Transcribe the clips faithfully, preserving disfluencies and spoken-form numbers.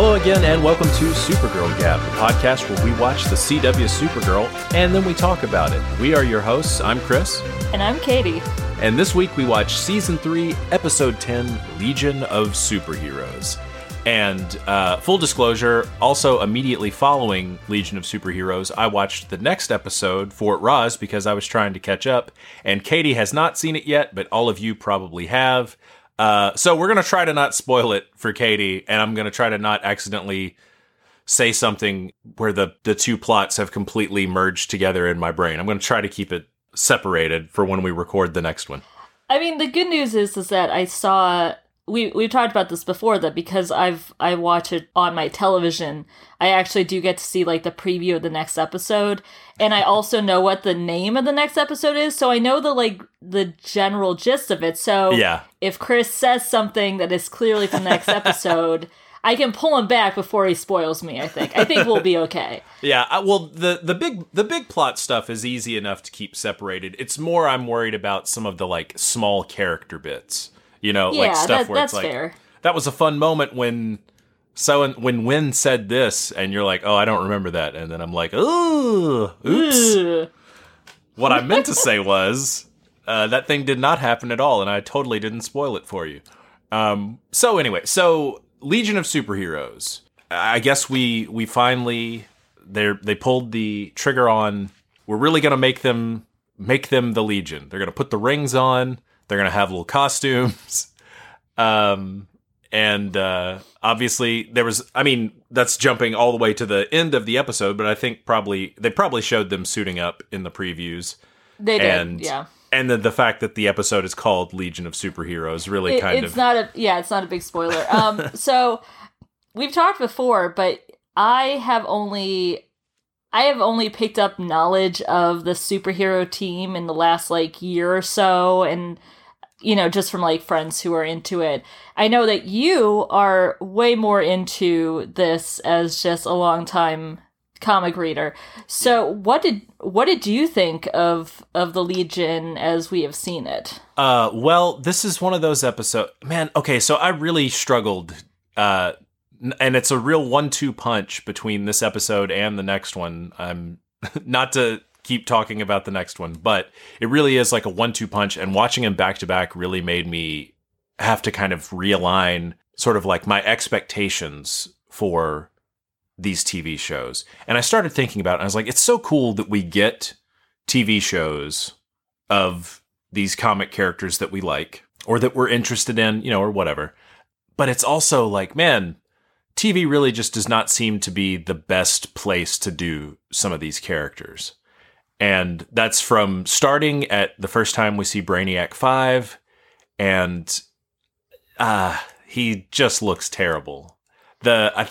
Hello again, and welcome to Supergirl Gap, the podcast where we watch the C W Supergirl, and then we talk about it. We are your hosts. I'm Chris. And I'm Katie. And this week we watch Season three, Episode ten, Legion of Superheroes. And uh, full disclosure, also immediately following Legion of Superheroes, I watched the next episode, Fort Roz, because I was trying to catch up. And Katie has not seen it yet, but all of you probably have. Uh, so we're going to try to not spoil it for Katie, and I'm going to try to not accidentally say something where the, the two plots have completely merged together in my brain. I'm going to try to keep it separated for when we record the next one. I mean, the good news is is that I saw... We, we've talked about this before, that because I've I watch it on my television, I actually do get to see, like, the preview of the next episode. And I also know what the name of the next episode is, so I know the, like, the general gist of it. So yeah. If Chris says something that is clearly from the next episode, I can pull him back before he spoils me, I think. I think we'll be okay. Yeah, I, well, the, the big the big plot stuff is easy enough to keep separated. It's more I'm worried about some of the, like, small character bits. You know, yeah, like stuff that, where that's it's like, fair. That was a fun moment when so when Wynn said this, and you're like, oh, I don't remember that. And then I'm like, ooh, oops. Ugh. What I meant to say was, uh, that thing did not happen at all, and I totally didn't spoil it for you. Um, so anyway, so Legion of Superheroes. I guess we we finally, they they pulled the trigger on, we're really going to make them, make them the Legion. They're going to put the rings on. They're going to have little costumes. Um, and uh, obviously there was, I mean, that's jumping all the way to the end of the episode, but I think probably, they probably showed them suiting up in the previews. They did, and, yeah. And then the fact that the episode is called Legion of Superheroes really it, kind it's of... not a, yeah, it's not a big spoiler. Um, so we've talked before, but I have only... I have only picked up knowledge of the superhero team in the last, like, year or so, and, you know, just from, like, friends who are into it. I know that you are way more into this as just a long-time comic reader. So what did what did you think of, of the Legion as we have seen it? Uh, well, this is one of those episodes... Man, okay, so I really struggled... Uh, And it's a real one two punch between this episode and the next one. Um, not to keep talking about the next one, but it really is like a one two punch. And watching them back to back really made me have to kind of realign sort of like my expectations for these T V shows. And I started thinking about it. And I was like, it's so cool that we get T V shows of these comic characters that we like or that we're interested in, you know, or whatever. But it's also like, man, T V really just does not seem to be the best place to do some of these characters. And that's from starting at the first time we see Brainiac five, and uh, he just looks terrible. The I,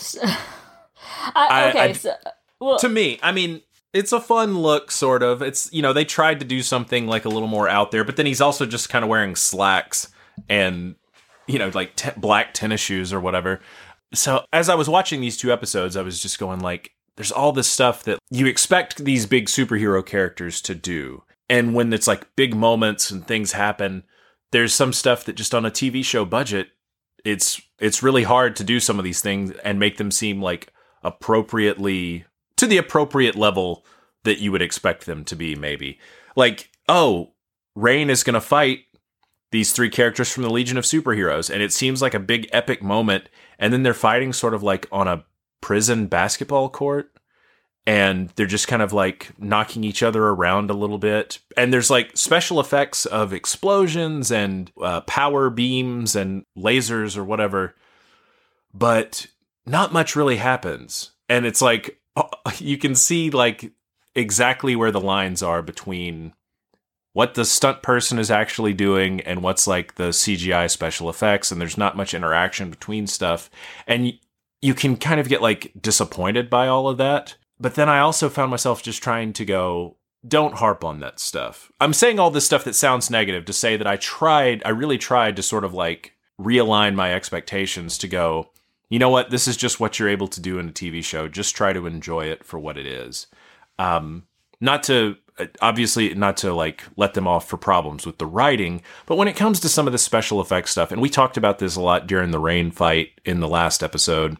I, okay, I, I, so... Well, to me, I mean, it's a fun look, sort of. It's, you know, they tried to do something like a little more out there, but then he's also just kind of wearing slacks and, you know, like t- black tennis shoes or whatever. So as I was watching these two episodes, I was just going like, there's all this stuff that you expect these big superhero characters to do. And when it's like big moments and things happen, there's some stuff that just on a T V show budget, it's it's really hard to do some of these things and make them seem like appropriately, to the appropriate level that you would expect them to be, maybe. Like, oh, Rain is going to fight these three characters from the Legion of Superheroes, and it seems like a big epic moment, and then they're fighting sort of like on a prison basketball court, and they're just kind of like knocking each other around a little bit, and there's like special effects of explosions and uh, power beams and lasers or whatever, but not much really happens, and it's like, you can see like exactly where the lines are between what the stunt person is actually doing and what's like the C G I special effects, and there's not much interaction between stuff. And y- you can kind of get like disappointed by all of that. But then I also found myself just trying to go, don't harp on that stuff. I'm saying all this stuff that sounds negative to say that I tried, I really tried to sort of like realign my expectations to go, you know what, this is just what you're able to do in a T V show. Just try to enjoy it for what it is. Um, not to... Obviously, not to like let them off for problems with the writing, but when it comes to some of the special effects stuff, and we talked about this a lot during the Rain fight in the last episode,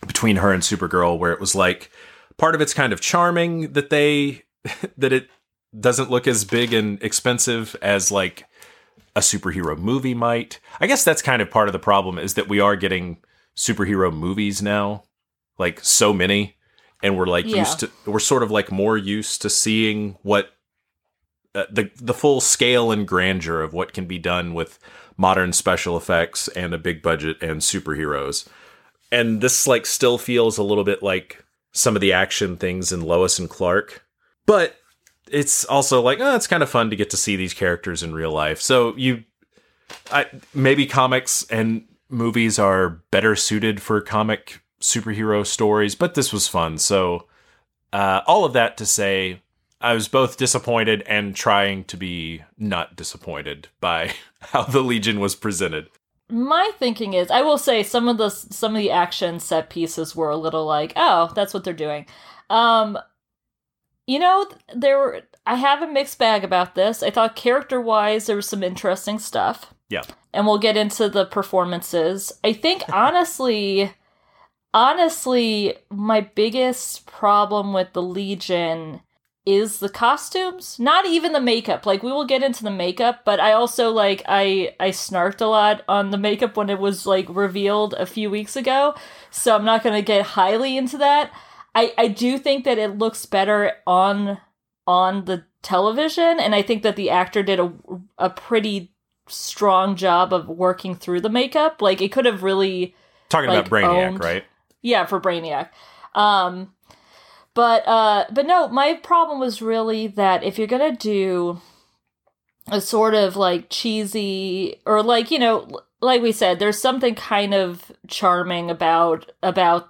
between her and Supergirl, where it was like part of it's kind of charming that they that it doesn't look as big and expensive as like a superhero movie might. I guess that's kind of part of the problem, is that we are getting superhero movies now, like so many, and we're like Yeah. used to we're sort of like more used to seeing what uh, the the full scale and grandeur of what can be done with modern special effects and a big budget and superheroes. And this like still feels a little bit like some of the action things in Lois and Clark, but it's also like, oh, it's kind of fun to get to see these characters in real life. So you, I, maybe comics and movies are better suited for comic superhero stories, but this was fun. So uh, all of that to say, I was both disappointed and trying to be not disappointed by how the Legion was presented. My thinking is, I will say some of the some of the action set pieces were a little like, oh, that's what they're doing. Um, you know, there were, I have a mixed bag about this. I thought character-wise, there was some interesting stuff. Yeah. And we'll get into the performances. I think, honestly, honestly, my biggest problem with the Legion is the costumes. Not even the makeup. Like, we will get into the makeup, but I also, like, I, I snarked a lot on the makeup when it was, like, revealed a few weeks ago. So I'm not going to get highly into that. I, I do think that it looks better on on the television, and I think that the actor did a, a pretty strong job of working through the makeup. Like, it could have really... Talking like, about Brainiac, owned, right? Yeah, for Brainiac. Um, but, uh, but no, my problem was really that if you're gonna do a sort of, like, cheesy, or, like, you know, like we said, there's something kind of charming about about...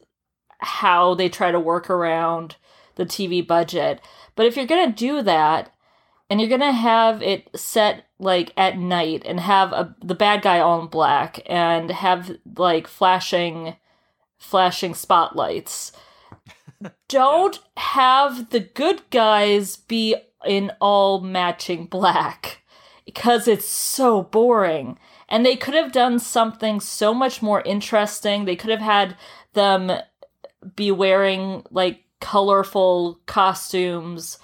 how they try to work around the T V budget. But if you're going to do that, and you're going to have it set, like, at night, and have a, the bad guy all in black, and have, like, flashing, flashing spotlights, don't yeah. have the good guys be in all matching black, because it's so boring. And they could have done something so much more interesting. They could have had them be wearing, like, colorful costumes,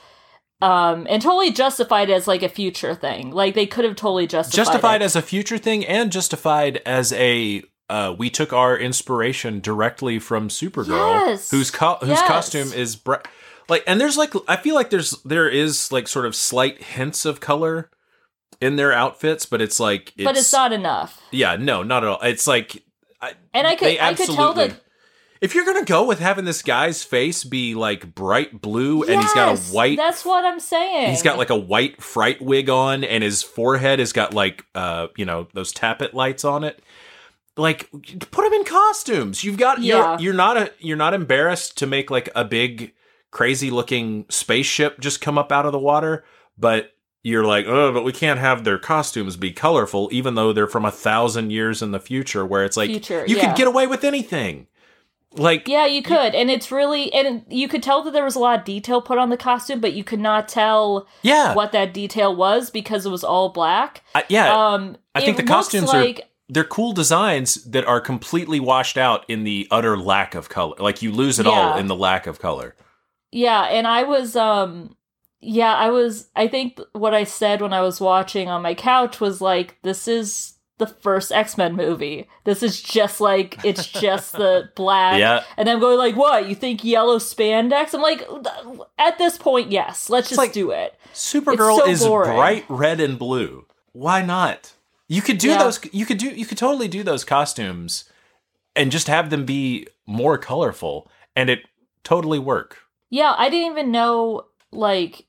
um, and totally justified as, like, a future thing. Like, they could have totally justified Justified it. as a future thing, and justified as a, uh, we took our inspiration directly from Supergirl, yes. whose co- whose yes. costume is, bra- like, and there's, like, I feel like there's, there is, like, sort of slight hints of color in their outfits, but it's, like, it's, But it's not enough. Yeah, no, not at all. It's, like, I, and I could, I could tell that... If you're going to go with having this guy's face be, like, bright blue, yes, and he's got a white... that's what I'm saying. He's got, like, a white fright wig on, and his forehead has got, like, uh, you know, those tappet lights on it. Like, put him in costumes. You've got... Yeah. You're, you're not a, you're not embarrassed to make, like, a big, crazy-looking spaceship just come up out of the water, but you're like, oh, but we can't have their costumes be colorful, even though they're from a thousand years in the future, where it's like, future, you yeah. could get away with anything. Like, yeah, you could, you, and it's really, and you could tell that there was a lot of detail put on the costume, but you could not tell yeah. what that detail was because it was all black. Uh, yeah, um, I think the costumes like, are they're cool designs that are completely washed out in the utter lack of color. Like, you lose it yeah. all in the lack of color. Yeah, and I was, um, yeah, I was. I think what I said when I was watching on my couch was like, this is the first X-Men movie. This is just like, it's just the black. Yeah. And I'm going like, what? You think yellow spandex? I'm like, at this point, yes. Let's just like, do it. Supergirl so is boring. bright red and blue. Why not? You could do yeah. those. You could do. You could totally do those costumes, and just have them be more colorful, and it totally work. Yeah, I didn't even know. Like,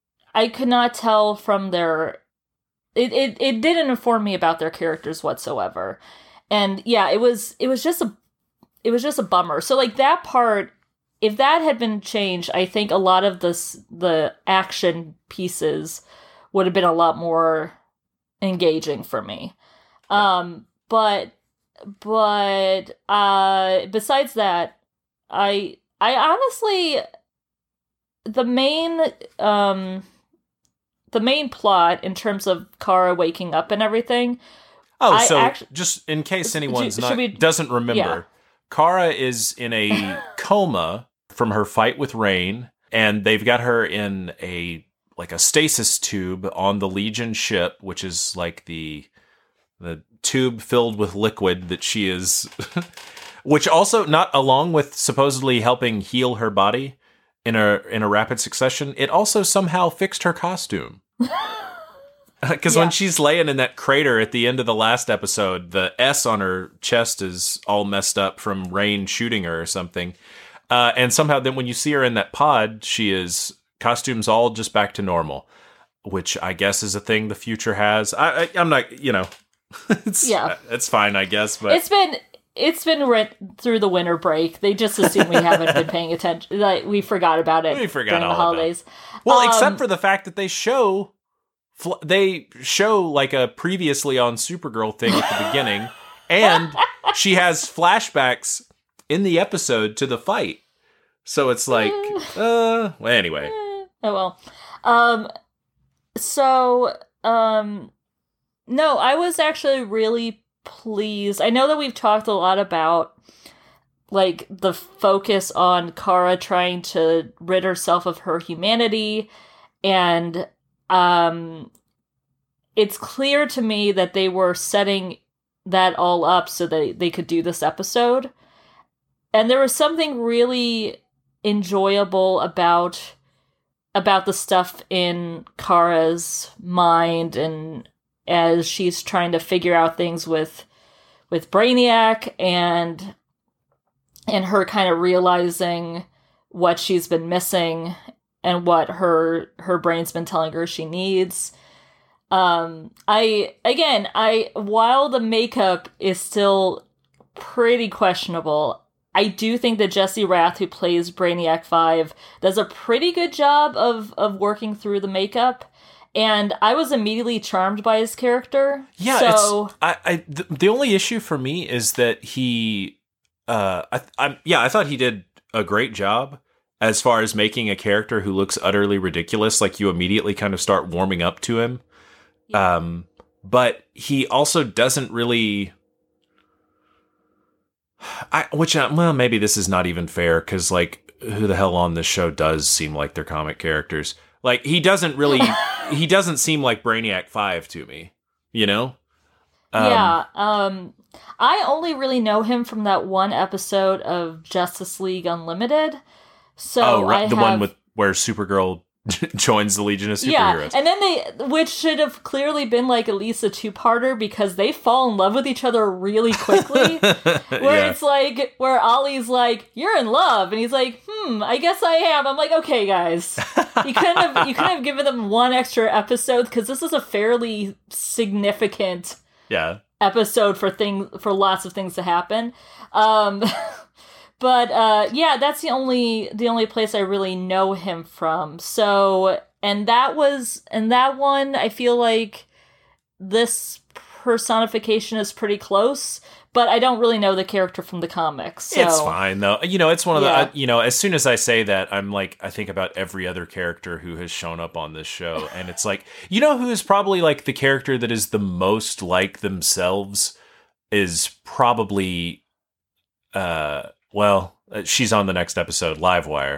I could not tell from their. It, it it didn't inform me about their characters whatsoever. And yeah, it was it was just a it was just a bummer. So like that part, if that had been changed, I think a lot of this the action pieces would have been a lot more engaging for me. Yeah. Um but but uh besides that, I I honestly the main um The main plot, in terms of Kara waking up and everything. Oh, I so actu- just in case anyone's should not we, doesn't remember, yeah. Kara is in a coma from her fight with Rain, and they've got her in a like a stasis tube on the Legion ship, which is like the the tube filled with liquid that she is, which also not along with supposedly helping heal her body in a in a rapid succession, it also somehow fixed her costume. Because yeah. when she's laying in that crater at the end of the last episode, the S on her chest is all messed up from Rain shooting her or something. Uh, and somehow then when you see her in that pod, she is costumes all just back to normal, which I guess is a thing the future has. I, I, I'm not, you know, it's, yeah, it's fine, I guess. But it's been it's been rent through the winter break. They just assume we haven't been paying attention. Like we forgot about it. We forgot during all the holidays. About it. Well, um, except for the fact that they show. They show like a previously on Supergirl thing at the beginning, and she has flashbacks in the episode to the fight. So it's like, uh, well, anyway. Oh well. Um, so, um, no, I was actually really pleased. I know that we've talked a lot about like the focus on Kara trying to rid herself of her humanity, and Um, it's clear to me that they were setting that all up so that they could do this episode. And there was something really enjoyable about about the stuff in Kara's mind, and as she's trying to figure out things with with Brainiac, and and her kind of realizing what she's been missing and what her her brain's been telling her she needs. Um, I again, I while the makeup is still pretty questionable, I do think that Jesse Rath, who plays Brainiac five, does a pretty good job of of working through the makeup, and I was immediately charmed by his character. Yeah, so it's, I, I the, the only issue for me is that he, uh, I, I'm yeah, I thought he did a great job. As far as making a character who looks utterly ridiculous, like you immediately kind of start warming up to him. Yeah. Um, but he also doesn't really, I, which, uh, well, maybe this is not even fair. Cause like who the hell on this show does seem like they're comic characters. Like he doesn't really, he doesn't seem like Brainiac five to me, you know? Um, yeah. Um, I only really know him from that one episode of Justice League Unlimited. So oh, right, I the have, one with where Supergirl joins the Legion of Superheroes. Yeah, and then they, which should have clearly been like at least a two-parter, because they fall in love with each other really quickly. Where yeah. it's like, where Ollie's like, "You're in love," and he's like, "Hmm, I guess I am." I'm like, "Okay, guys, you couldn't have you couldn't have given them one extra episode, because this is a fairly significant yeah episode for thing for lots of things to happen." Um, But uh, yeah, that's the only the only place I really know him from. So, and that was and that one, I feel like this personification is pretty close, but I don't really know the character from the comics. So. It's fine though. You know, it's one of yeah. the. You know, as soon as I say that, I'm like, I think about every other character who has shown up on this show, and it's like, you know, who is probably like the character that is the most like themselves is probably. Uh, Well, she's on the next episode, Livewire.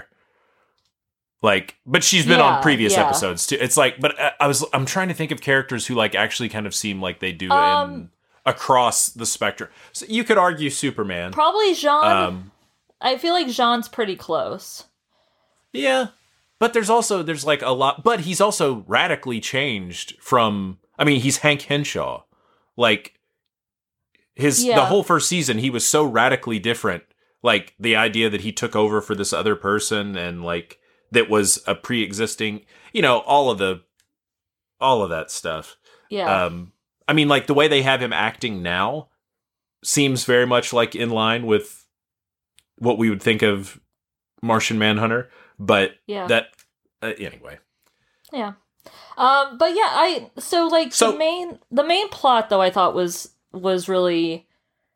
Like, but she's been yeah, on previous yeah. episodes too. It's like, but I was, I'm trying to think of characters who like actually kind of seem like they do um, in across the spectrum. So you could argue Superman. Probably Jean. Um, I feel like Jean's pretty close. Yeah, but there's also there's like a lot, but he's also radically changed from. I mean, he's Hank Henshaw. Like his yeah. the whole first season, he was so radically different. Like, the idea that he took over for this other person and, like, that was a pre-existing, you know, all of the, all of that stuff. Yeah. Um, I mean, like, the way they have him acting now seems very much, like, in line with what we would think of Martian Manhunter. But yeah. that, uh, anyway. Yeah. Um, but yeah, I, so, like, so, the main, the main plot, though, I thought was, was really...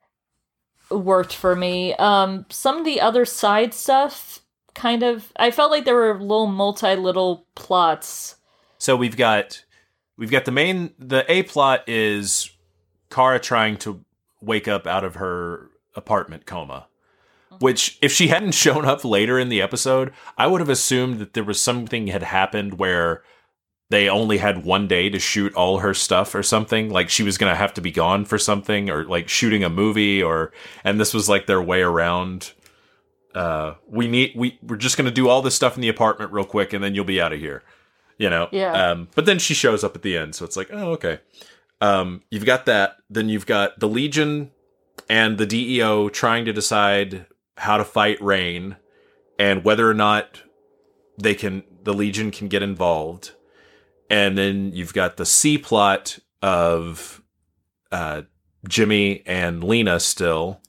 worked for me. Um, some of the other side stuff kind of, I felt like there were little multi little plots. So we've got, we've got the main, the A plot is Kara trying to wake up out of her apartment coma. which if she hadn't shown up later in the episode, I would have assumed that there was something had happened where they only had one day to shoot all her stuff or something. Like she was going to have to be gone for something, or like shooting a movie, or, and this was like their way around. Uh, we need, we, we're just going to do all this stuff in the apartment real quick and then you'll be out of here, you know? Yeah. Um, but then she shows up at the end. So it's like, oh, okay. Um, you've got that. Then you've got the Legion and the D E O trying to decide how to fight Rain and whether or not they can, the Legion can get involved. And then you've got the C plot of uh, Jimmy and Lena still.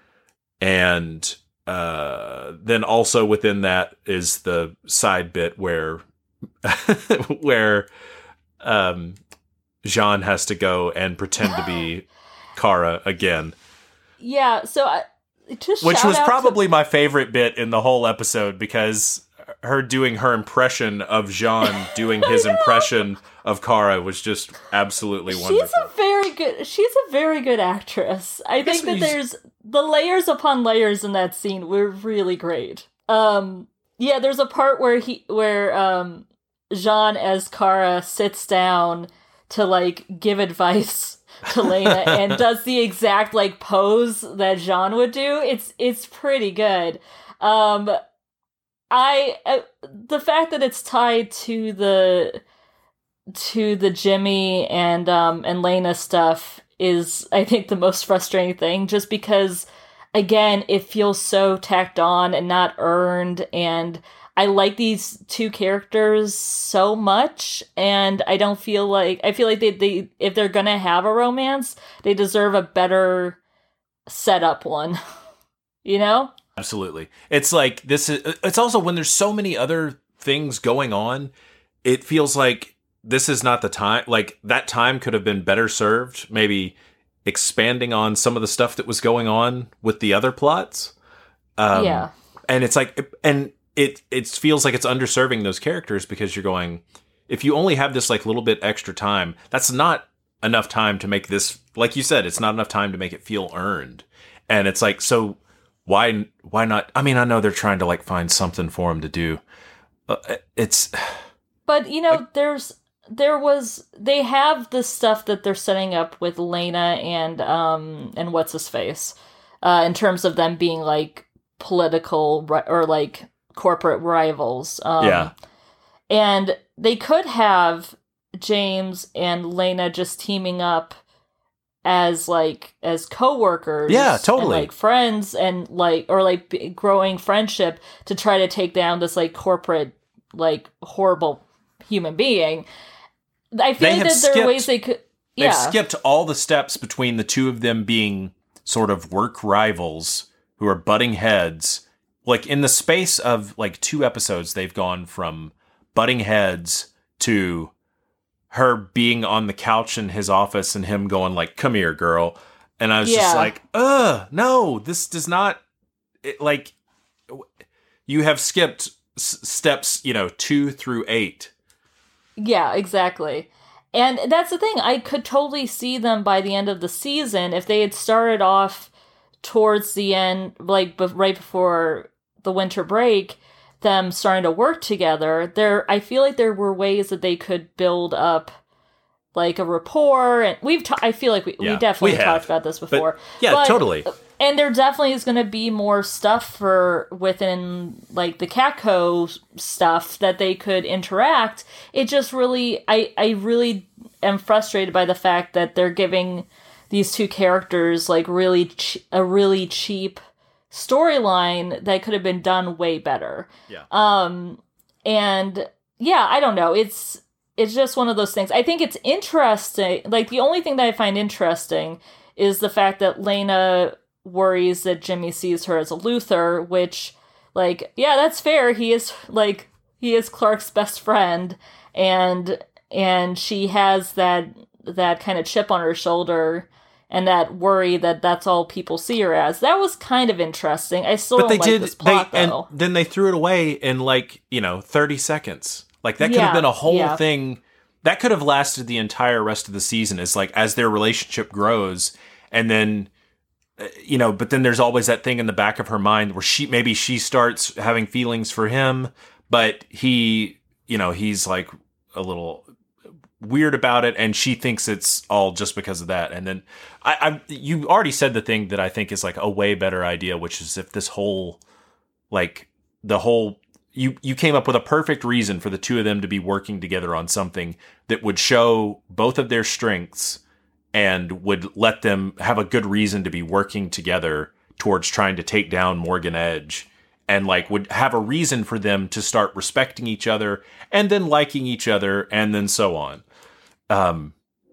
And uh, then also within that is the side bit where where um, Jean has to go and pretend to be Kara again. Yeah, so I, just Which was shout out probably to- my favorite bit in the whole episode, because her doing her impression of Jean doing his impression of Kara was just absolutely wonderful. She's a very good. She's a very good actress. I guess think that when you- there's the layers upon layers in that scene were really great. Um, yeah, there's a part where he, where um, Jean as Kara sits down to like give advice to Lena and does the exact like pose that Jean would do. It's it's pretty good. Um, I uh, the fact that it's tied to the to the Jimmy and um and Lena stuff is, I think, the most frustrating thing, just because again it feels so tacked on and not earned, and I like these two characters so much, and I don't feel like I feel like they, they if they're gonna have a romance, they deserve a better setup one. You know? Absolutely. It's like this is it's also when there's so many other things going on, it feels like this is not the time. Like that time could have been better served, maybe expanding on some of the stuff that was going on with the other plots. Um, Yeah. And it's like, and it it feels like it's underserving those characters, because you're going, if you only have this like little bit extra time, that's not enough time to make this, like you said, it's not enough time to make it feel earned. And it's like, so why why not? I mean, I know they're trying to like find something for him to do. Uh, it's But you know, Like- there's there was they have the stuff that they're setting up with Lena and um and what's his face, uh, in terms of them being like political ri- or like corporate rivals. Um, Yeah. And they could have James and Lena just teaming up as like as co-workers, Yeah, totally. and, like friends, and like or like b- growing friendship to try to take down this like corporate like horrible human being. I feel They like have that there skipped- are ways they could. They've Yeah, skipped all the steps between the two of them being sort of work rivals who are butting heads. Like in the space of like two episodes, they've gone from butting heads to her being on the couch in his office and him going like, "Come here, girl." And I was Yeah. just like, "Ugh, no, this does not it, like you have skipped s- steps, you know, two through eight." yeah, exactly. And that's the thing. I could totally see them by the end of the season if they had started off towards the end, like be- right before the winter break, them starting to work together. There, I feel like there were ways that they could build up like a rapport, and we've. Ta- I feel like we, Yeah, we definitely we have. talked about this before. Yeah, But- totally. And there definitely is going to be more stuff for within like the Catco stuff that they could interact. It just really, I, I really am frustrated by the fact that they're giving these two characters like really ch- a really cheap storyline that could have been done way better. Yeah. Um, and yeah, I don't know. It's it's just one of those things. I think it's interesting. Like the only thing that I find interesting is the fact that Lena worries that Jimmy sees her as a Luthor, which, like, yeah, that's fair. He is like he is Clark's best friend, and and she has that that kind of chip on her shoulder and that worry that that's all people see her as. That was kind of interesting. I still But don't they like did, this plot they, though. and then they threw it away in like, you know, thirty seconds. Like that could Yeah, have been a whole yeah. thing. That could have lasted the entire rest of the season. Is like as their relationship grows, and then you know, but then there's always that thing in the back of her mind where she, maybe she starts having feelings for him, but he, you know, he's like a little weird about it, and she thinks it's all just because of that. And then I, I you already said the thing that I think is like a way better idea, which is if this whole, like the whole, you, you came up with a perfect reason for the two of them to be working together on something that would show both of their strengths and would let them have a good reason to be working together towards trying to take down Morgan Edge, and like would have a reason for them to start respecting each other and then liking each other and then so on. Um,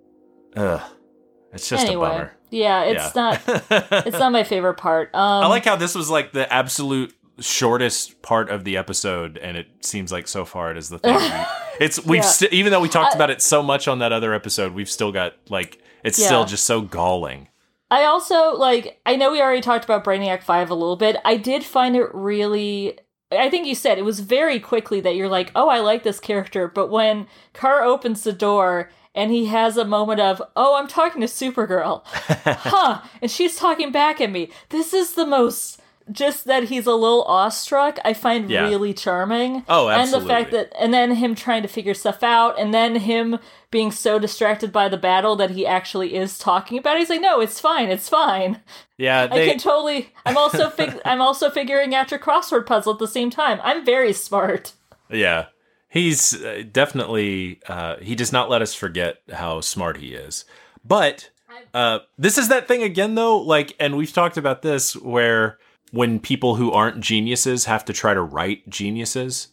uh, it's just anyway, a bummer. Yeah, it's yeah. not, it's not my favorite part. Um, I like how this was like the absolute shortest part of the episode, and it seems like so far it is the thing. It's, we've, yeah. st- even though we talked I, about it so much on that other episode, we've still got like, it's yeah. still just so galling. I also, like, I know we already talked about Brainiac five a little bit. I did find it really, I think you said it was very quickly that you're like, oh, I like this character. But when Carr opens the door and he has a moment of, oh, I'm talking to Supergirl. Huh. And she's talking back at me. This is the most, just that he's a little awestruck, I find yeah. really charming. Oh, absolutely. And the fact that, and then him trying to figure stuff out, and then him being so distracted by the battle that he actually is talking about it. He's like, no, it's fine, it's fine. Yeah, they... I can totally, I'm also, fig- I'm also figuring out your crossword puzzle at the same time. I'm very smart. Yeah. He's uh, definitely, uh, he does not let us forget how smart he is. But uh, this is that thing again, though, like, and we've talked about this, where when people who aren't geniuses have to try to write geniuses.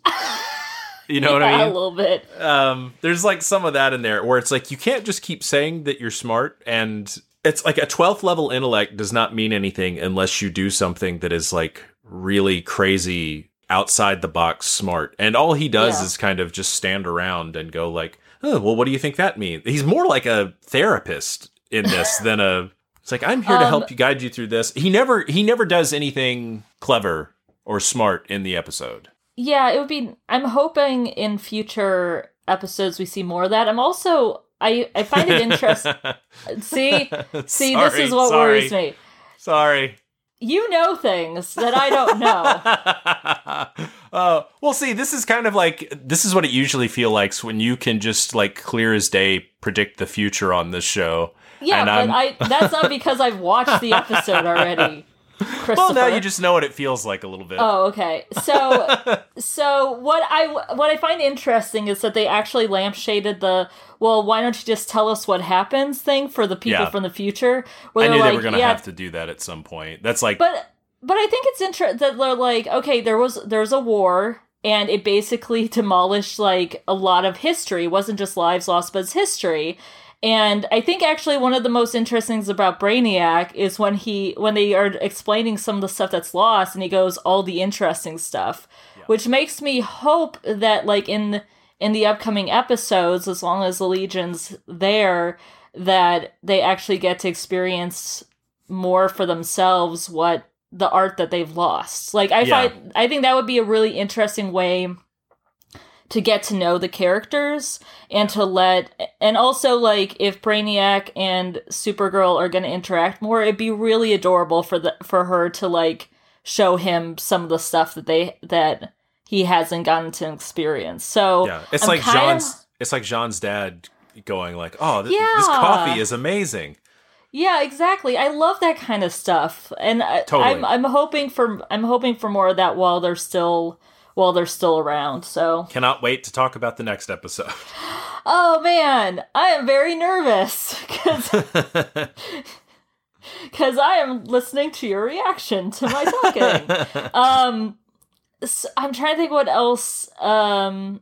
You know yeah, what I mean? A little bit. Um, there's like some of that in there where it's like, you can't just keep saying that you're smart, and it's like a twelfth level intellect does not mean anything unless you do something that is like really crazy, outside the box smart. And all he does yeah. is kind of just stand around and go like, oh, well, what do you think that means? He's more like a therapist in this than a, it's like, I'm here to um, help you, guide you through this. He never, he never does anything clever or smart in the episode. Yeah, it would be, I'm hoping in future episodes we see more of that. I'm also, I, I find it interesting. see, see, sorry, this is what sorry. worries me. Sorry. You know things that I don't know. uh, well, see, this is kind of like, this is what it usually feels like when you can just like clear as day predict the future on this show. Yeah, and but I that's not because I've watched the episode already. Well, now you just know what it feels like a little bit. Oh, okay. So, so what I what I find interesting is that they actually lampshaded the, well, why don't you just tell us what happens thing for the people yeah. from the future. Where I knew like, they were going to yeah, have to do that at some point. That's like, but but I think it's interesting that they're like, okay, there was there was a war, and it basically demolished like a lot of history. It wasn't just lives lost, but it's history. And I think actually one of the most interesting things about Brainiac is when he when they are explaining some of the stuff that's lost, and he goes, all the interesting stuff, yeah. which makes me hope that like in in the upcoming episodes, as long as the Legion's there, that they actually get to experience more for themselves what the art that they've lost. Like I yeah. find I think that would be a really interesting way to get to know the characters, and to let, and also like if Brainiac and Supergirl are going to interact more, it'd be really adorable for the for her to like show him some of the stuff that they that he hasn't gotten to experience. So yeah, it's I'm like kinda, John's. It's like John's dad going like, "Oh, th- yeah. this coffee is amazing." Yeah, exactly. I love that kind of stuff, and I, totally. I'm I'm hoping for I'm hoping for more of that while they're still. while they're still around, so... Cannot wait to talk about the next episode. Oh, man! I am very nervous, because... Because I am listening to your reaction to my talking. um, so I'm trying to think what else, um...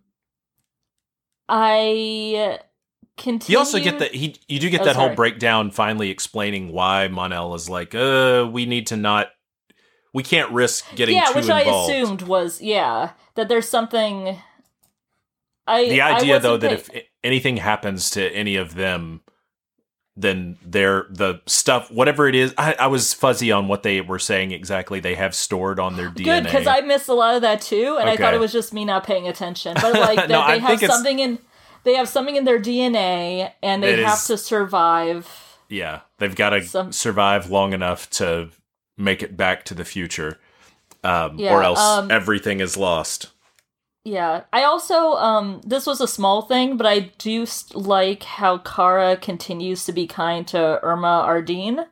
I... Continue... You also get that... He, you do get oh, that sorry. whole breakdown finally explaining why Mon-El is like, uh, we need to not... We can't risk getting yeah, too which involved. I assumed was, yeah, that there's something... I The idea, I though, that pay- if anything happens to any of them, then they're, the stuff, whatever it is, I, I was fuzzy on what they were saying exactly they have stored on their D N A. Good, because I missed a lot of that, too, and okay. I thought it was just me not paying attention. But, like, that no, they I have think something in... They have something in their D N A, and they It have is- to survive... Yeah, they've got to Some- survive long enough to make it back to the future, um, Yeah, or else um, everything is lost. Yeah, I also, um, this was a small thing, but I do st- like how Kara continues to be kind to Irma Ardeen,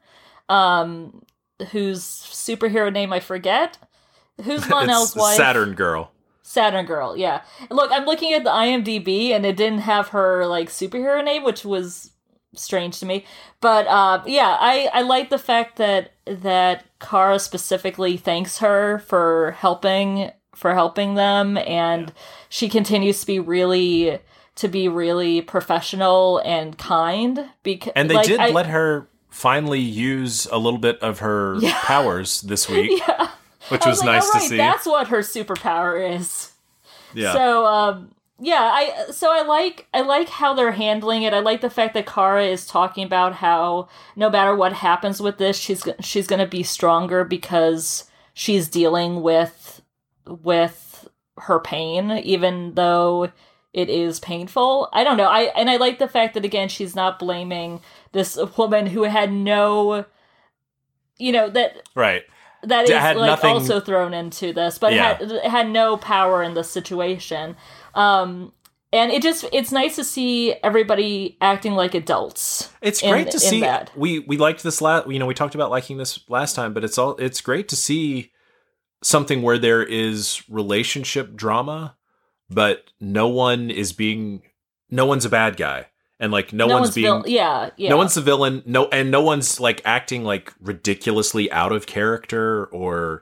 um, whose superhero name I forget. Who's Mon-El's It's wife? Saturn Girl. Saturn Girl, yeah. Look, I'm looking at the I M D B, and it didn't have her, like, superhero name, which was strange to me. But, uh, yeah, I, I like the fact that, that Kara specifically thanks her for helping for helping them, and yeah. she continues to be really to be really professional and kind. Because and they like, did I, let her finally use a little bit of her yeah. powers this week, yeah. which was, was like, nice oh, right, to see. That's what her superpower is. Yeah. So, um, yeah, I so I like I like how they're handling it. I like the fact that Kara is talking about how no matter what happens with this, she's she's going to be stronger because she's dealing with. with her pain, even though it is painful. I don't know. I and I like the fact that, again, she's not blaming this woman who had no, you know, that right that is had like nothing... also thrown into this, but yeah. had had no power in the situation. Um, and it just it's nice to see everybody acting like adults. It's great in, to see. That. We we liked this last. You know, we talked about liking this last time, but it's all. It's great to see something where there is relationship drama, but no one is being, no one's a bad guy, and like no, no one's, one's being, vil- yeah, yeah, no one's the villain, no, and no one's like acting like ridiculously out of character, or,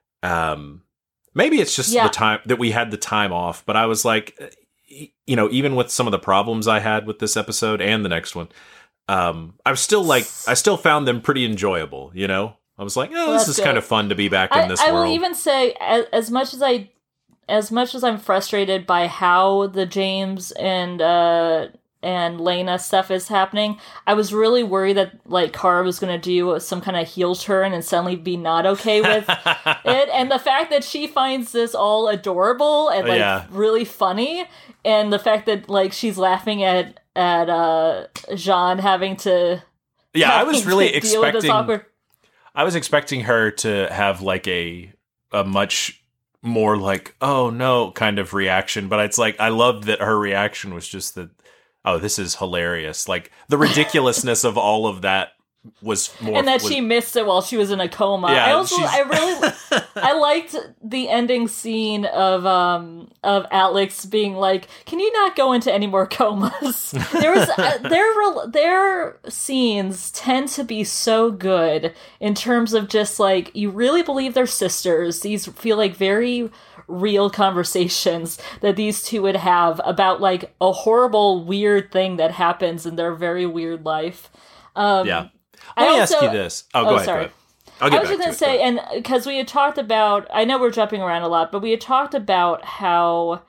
um, maybe it's just yeah. the time that we had the time off. But I was like, you know, even with some of the problems I had with this episode and the next one, um, I was still like, I still found them pretty enjoyable, you know. I was like, oh, well, this is good. Kind of fun to be back in I, this I world. I will even say, as, as much as I, as much as I'm frustrated by how the James and uh and Lena stuff is happening, I was really worried that like Kara was going to do some kind of heel turn and suddenly be not okay with it. And the fact that she finds this all adorable and like yeah. really funny, and the fact that like she's laughing at at uh Jean having to yeah, having I was really to expecting. Deal with this awkward- I was expecting her to have like a a much more like, oh no kind of reaction, but it's like I loved that her reaction was just that, oh, this is hilarious. Like the ridiculousness of all of that was more, and that was, she missed it while she was in a coma. Yeah, I also, I really, I liked the ending scene of um of Alex being like, "Can you not go into any more comas?" There was uh, their their scenes tend to be so good in terms of just like you really believe they're sisters. These feel like very real conversations that these two would have about like a horrible, weird thing that happens in their very weird life. Um, yeah. Let me also, ask you this. Oh, go oh, ahead. Sorry. Go ahead. I'll get I was back just going to to say, it. and because we had talked about, I know we're jumping around a lot, but we had talked about how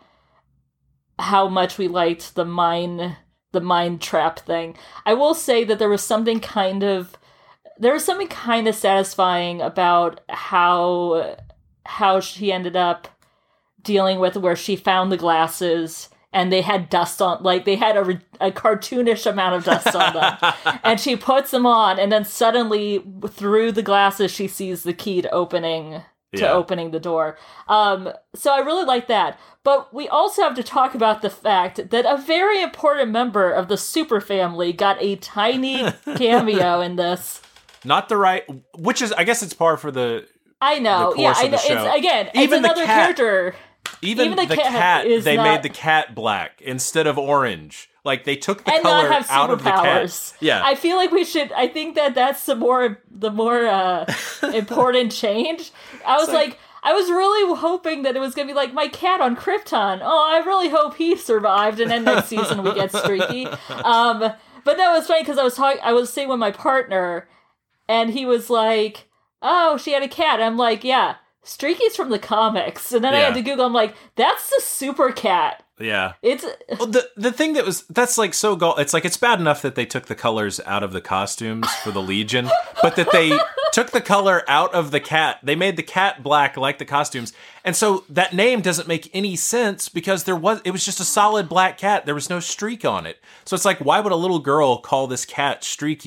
how much we liked the mine the mine trap thing. I will say that there was something kind of there was something kind of satisfying about how how she ended up dealing with where she found the glasses. And they had dust on, like, they had a, a cartoonish amount of dust on them. And she puts them on, and then suddenly, through the glasses, she sees the key to opening, to yeah. opening the door. Um, so I really like that. But we also have to talk about the fact that a very important member of the Super Family got a tiny cameo in this. Not the right, which is, I guess it's par for the I know, the yeah, course I of the know. show. It's, again, Even it's another character. Even, Even the, the cat, cat they not... made the cat black instead of orange. Like they took the and color not have out of the cat. Yeah, I feel like we should. I think that that's the more the more uh, important change. I was like, like, I was really hoping that it was gonna be like my cat on Krypton. Oh, I really hope he survived, and then next season we get Streaky. Um, but that was funny because I was talking. I was sitting with my partner, and he was like, "Oh, she had a cat." I'm like, "Yeah." Streaky's from the comics, and then yeah. I had to Google. I'm like, "That's the Super Cat." Yeah, it's well, the the thing that was that's like so go. It's like it's bad enough that they took the colors out of the costumes for the Legion, but that they took the color out of the cat. They made the cat black like the costumes, and so that name doesn't make any sense because there was it was just a solid black cat. There was no streak on it, so it's like why would a little girl call this cat Streaky?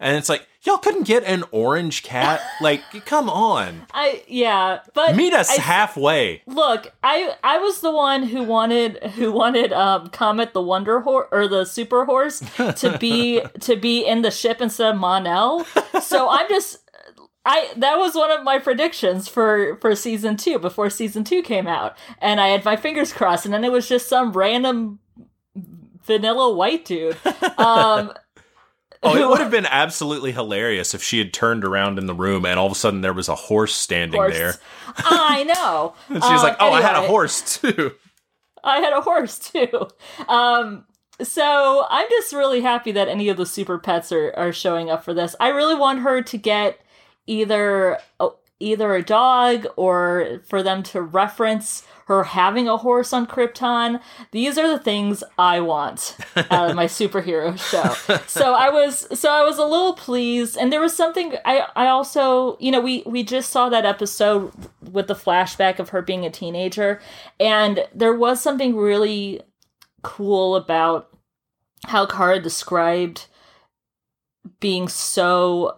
And it's like, y'all couldn't get an orange cat? Like, come on. I yeah, but meet us I, halfway. Look, I I was the one who wanted who wanted um Comet the Wonder Horse or the Super Horse to be to be in the ship instead of Mon-El. So I'm just I that was one of my predictions for for season two before season two came out, and I had my fingers crossed, and then it was just some random vanilla white dude. Um, oh, it would have been absolutely hilarious if she had turned around in the room and all of a sudden there was a horse standing horse. there. I know. And she was um, like, "Oh, anyway, I had a horse too." I had a horse too. Um, so I'm just really happy that any of the super pets are are showing up for this. I really want her to get either either a dog or for them to reference her having a horse on Krypton. These are the things I want out of my superhero show. So I was so I was a little pleased, and there was something I I also, you know, we we just saw that episode with the flashback of her being a teenager, and there was something really cool about how Kara described being so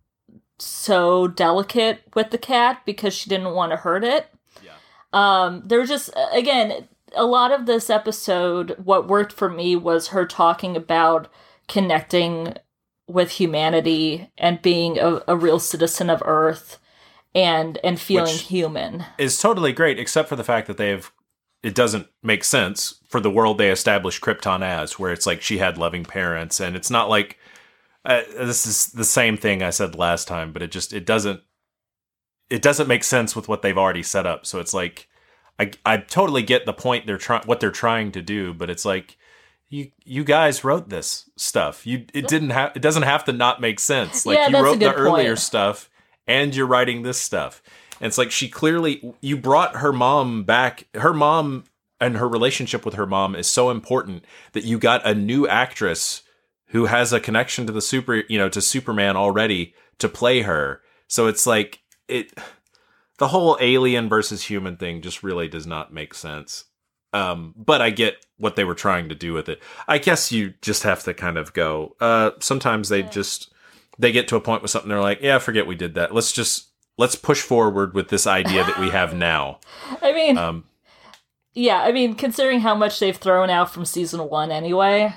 so delicate with the cat because she didn't want to hurt it. Yeah. Um, there was just, again, a lot of this episode, what worked for me was her talking about connecting with humanity and being a, a real citizen of Earth and and feeling Which human. Is totally great, except for the fact that they've it doesn't make sense for the world they established Krypton as, where it's like she had loving parents, and it's not like Uh, this is the same thing I said last time, but it just it doesn't it doesn't make sense with what they've already set up. So it's like I I totally get the point they're trying what they're trying to do, but it's like you you guys wrote this stuff. You it didn't have it doesn't have to not make sense. Like yeah, you wrote the point. earlier stuff and you're writing this stuff. And it's like she clearly you brought her mom back. Her mom and her relationship with her mom is so important that you got a new actress who has a connection to the super, you know, to Superman already to play her. So it's like it, the whole alien versus human thing just really does not make sense. Um, but I get what they were trying to do with it. I guess you just have to kind of go, uh, sometimes they yeah. just, they get to a point with something. They're like, yeah, forget we did that. Let's just, let's push forward with this idea that we have now. I mean, um, yeah, I mean, considering how much they've thrown out from season one anyway,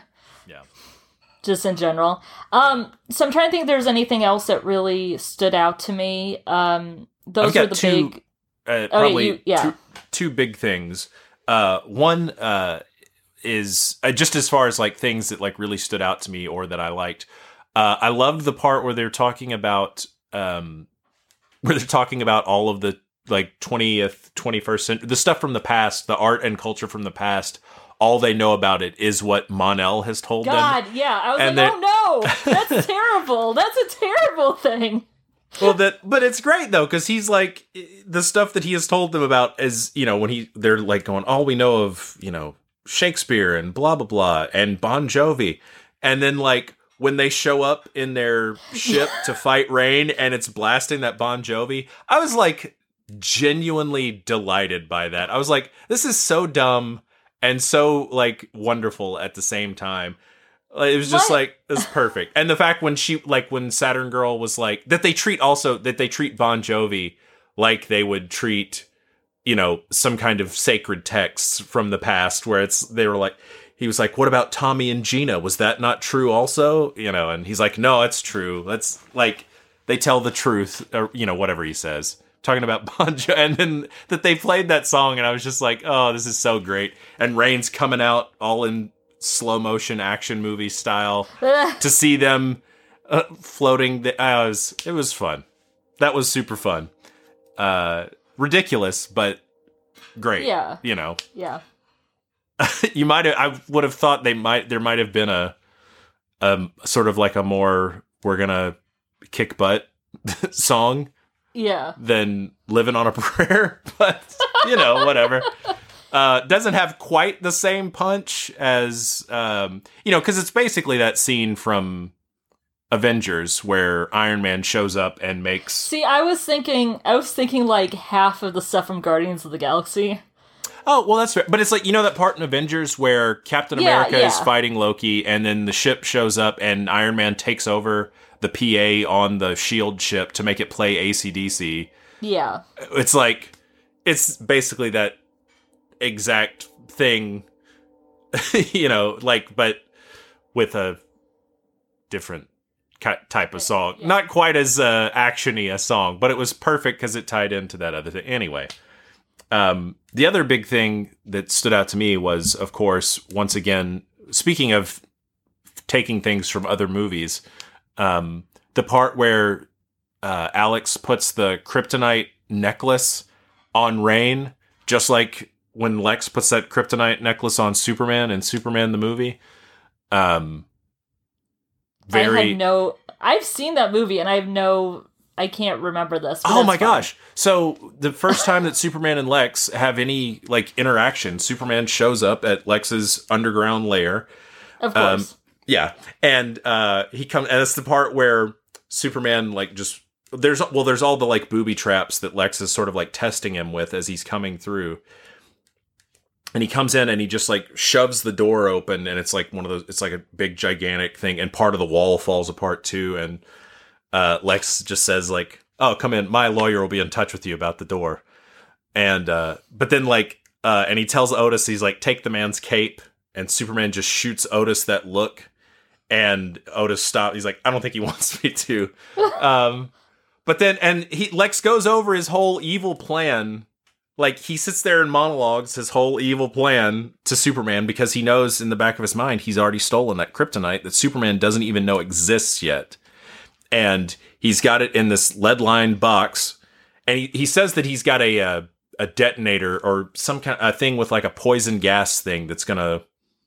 just in general. Um, so I'm trying to think if there's anything else that really stood out to me. Um, those are the two, big... Uh, probably okay, you, yeah. two, two big things. Uh, one uh, is, uh, just as far as like things that like really stood out to me or that I liked, uh, I loved the part where they're talking about, um, where they're talking about all of the like twentieth, twenty-first century, the stuff from the past, the art and culture from the past. All they know about it is what Mon-El has told God, them. God, yeah. I was and like, oh no, that's terrible. That's a terrible thing. Well, that, but it's great though, because he's like, the stuff that he has told them about is, you know, when he, they're like going, all we know of, you know, Shakespeare and blah, blah, blah, and Bon Jovi. And then like, when they show up in their ship to fight Rain and it's blasting that Bon Jovi, I was like genuinely delighted by that. I was like, this is so dumb. And so, like, wonderful at the same time. It was just, what? like, it's perfect. And the fact when she, like, when Saturn Girl was like, that they treat also, that they treat Bon Jovi like they would treat, you know, some kind of sacred texts from the past, where it's, they were like, he was like, what about Tommy and Gina? Was that not true also? You know, and he's like, no, it's true. That's, like, they tell the truth, or, you know, whatever he says. Talking about Bon Jovi, and then that they played that song, and I was just like, oh, this is so great. And Rain's coming out all in slow motion action movie style to see them uh, floating. The, uh, it, was, it was fun. That was super fun. Uh, ridiculous, but great. Yeah. You know. Yeah. You might have, I would have thought they might, there might have been a, um, sort of like a more, we're gonna kick butt song. Yeah. Than Living on a Prayer, but you know, whatever. Uh, doesn't have quite the same punch as, um, you know, because it's basically that scene from Avengers where Iron Man shows up and makes. See, I was thinking, I was thinking like half of the stuff from Guardians of the Galaxy. Oh, well, that's fair. But it's like, you know, that part in Avengers where Captain yeah, America yeah. is fighting Loki and then the ship shows up and Iron Man takes over the P A on the SHIELD ship to make it play A C D C. Yeah. It's like, it's basically that exact thing, you know, like, but with a different type of song. Yeah. Not quite as uh, action-y a song, but it was perfect because it tied into that other thing. Anyway, um, the other big thing that stood out to me was, of course, once again, speaking of taking things from other movies, um, the part where uh, Alex puts the kryptonite necklace on Rain, just like when Lex puts that kryptonite necklace on Superman in Superman the movie. Um, very. I had no. I've seen that movie, and I have no. I can't remember this. Oh my fine. gosh! So the first time that Superman and Lex have any like interaction, Superman shows up at Lex's underground lair. Of course. Um, yeah, and uh, he comes, and it's the part where Superman like just there's well, there's all the like booby traps that Lex is sort of like testing him with as he's coming through. And he comes in and he just like shoves the door open, and it's like one of those, it's like a big gigantic thing, and part of the wall falls apart too. And uh, Lex just says like, "Oh, come in. My lawyer will be in touch with you about the door." And, uh, but then like, uh, and he tells Otis, he's like, "Take the man's cape." And Superman just shoots Otis that look, and Otis stops. He's like, "I don't think he wants me to." um, but then, and he, Lex goes over his whole evil plan. Like, he sits there and monologues his whole evil plan to Superman because he knows in the back of his mind he's already stolen that kryptonite that Superman doesn't even know exists yet. And he's got it in this lead-lined box. And he, he says that he's got a, a a detonator or some kind of a thing with like a poison gas thing that's going to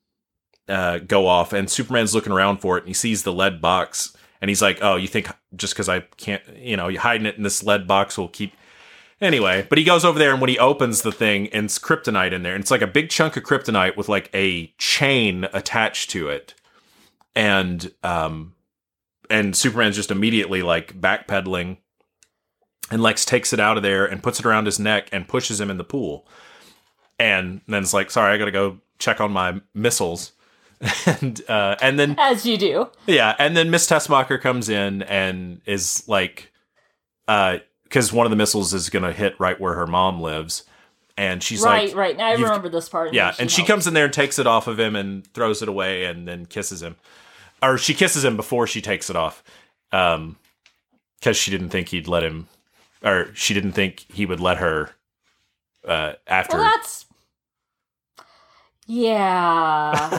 uh, go off. And Superman's looking around for it, and he sees the lead box. And he's like, "Oh, you think just because I can't, you know, hiding it in this lead box will keep..." Anyway, but he goes over there, and when he opens the thing, and it's kryptonite in there. And it's like a big chunk of kryptonite with like a chain attached to it. And um, and Superman's just immediately like backpedaling. And Lex takes it out of there and puts it around his neck and pushes him in the pool. And then it's like, "Sorry, I gotta go check on my missiles." and uh, and then... As you do. Yeah, and then Miss Tessmacher comes in and is like... uh. Because one of the missiles is going to hit right where her mom lives. And she's right, like... Right, right. Now I remember this part. Yeah, and she helps. comes in there and takes it off of him and throws it away and then kisses him. Or she kisses him before she takes it off. Um, because she didn't think he'd let him... Or she didn't think he would let her uh, after... Well, that's... Yeah.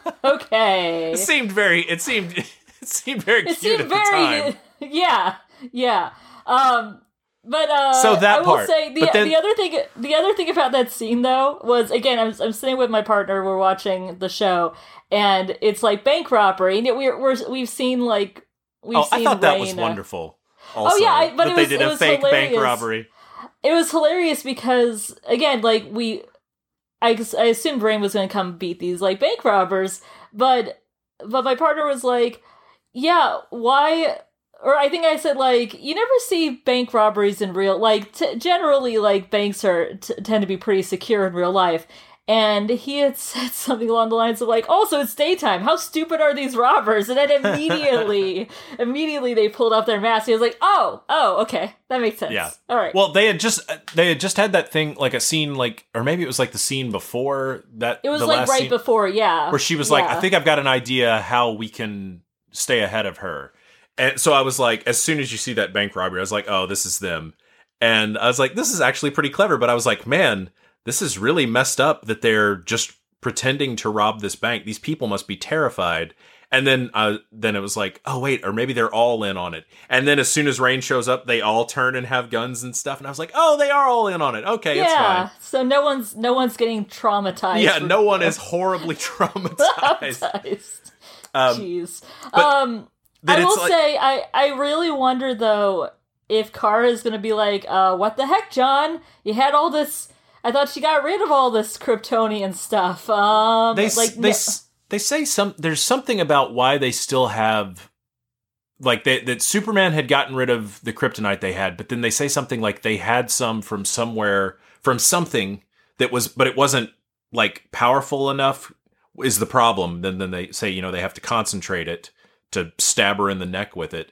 Okay. It seemed very... It seemed... It seemed very it cute seemed at very, the time. Yeah, yeah. Um... But uh, so that I will part. say the then, the other thing the other thing about that scene though was, again, I'm I'm sitting with my partner, we're watching the show, and it's like bank robbery. And we're we're we've seen like we've oh, seen I thought that Rain, was wonderful. Uh, also, oh yeah, I, but that it they was, did it a was fake hilarious. bank robbery. It was hilarious because, again, like we, I I assumed Rain was going to come beat these like bank robbers, but but my partner was like, yeah, why? Or I think I said, like, you never see bank robberies in real... Like, t- generally, like, banks are t- tend to be pretty secure in real life. And he had said something along the lines of, like, also, it's daytime. How stupid are these robbers? And then immediately, immediately they pulled off their masks. He was like, oh, oh, okay. That makes sense. Yeah. All right. Well, they had just they had just had that thing, like a scene, like... Or maybe it was, like, the scene before that... It was, the like, last right scene, before, yeah. Where she was yeah. like, I think I've got an idea how we can stay ahead of her. And so I was like, as soon as you see that bank robbery, I was like, oh, this is them. And I was like, this is actually pretty clever. But I was like, man, this is really messed up that they're just pretending to rob this bank. These people must be terrified. And then uh, then it was like, oh, wait, or maybe they're all in on it. And then as soon as Rain shows up, they all turn and have guns and stuff. And I was like, oh, they are all in on it. Okay, yeah, it's fine. So no one's no one's getting traumatized. Yeah, no one is horribly traumatized. traumatized. Um, Jeez. but- Um... That I will like, say, I, I really wonder, though, if Kara is going to be like, uh, what the heck, John? You had all this... I thought she got rid of all this Kryptonian stuff. Um, they, like they, no- they say some... There's something about why they still have... Like, they, that Superman had gotten rid of the kryptonite they had, but then they say something like they had some from somewhere... From something that was... But it wasn't, like, powerful enough is the problem. Then, then they say, you know, they have to concentrate it to stab her in the neck with it.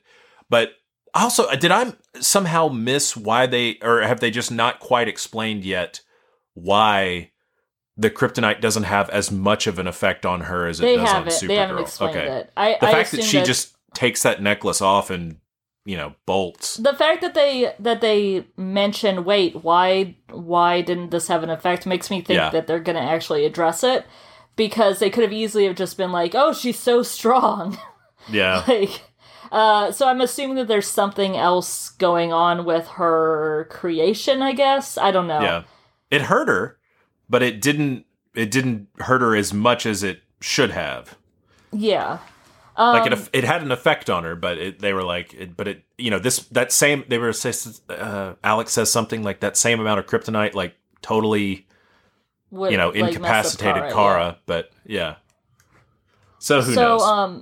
But also, did I somehow miss why they, or have they just not quite explained yet why the kryptonite doesn't have as much of an effect on her as it They does on haven't. Supergirl? They haven't explained okay. it. I, The I fact that assume she just takes that necklace off and, you know, bolts. the fact that they that they mention, wait, why why didn't this have an effect, makes me think Yeah. that they're going to actually address it, because they could have easily have just been like, oh, she's so strong. Yeah. like, uh, so I'm assuming that there's something else going on with her creation. I guess I don't know. Yeah. It hurt her, but it didn't. It didn't hurt her as much as it should have. Yeah. Um, Like it, it had an effect on her, but it, they were like, it, but it, you know, this that same they were. Uh, Alex says something like that same amount of kryptonite, like totally, would, you know, like, mess up incapacitated Kara, Kara. yeah. But yeah. So who so, knows? um,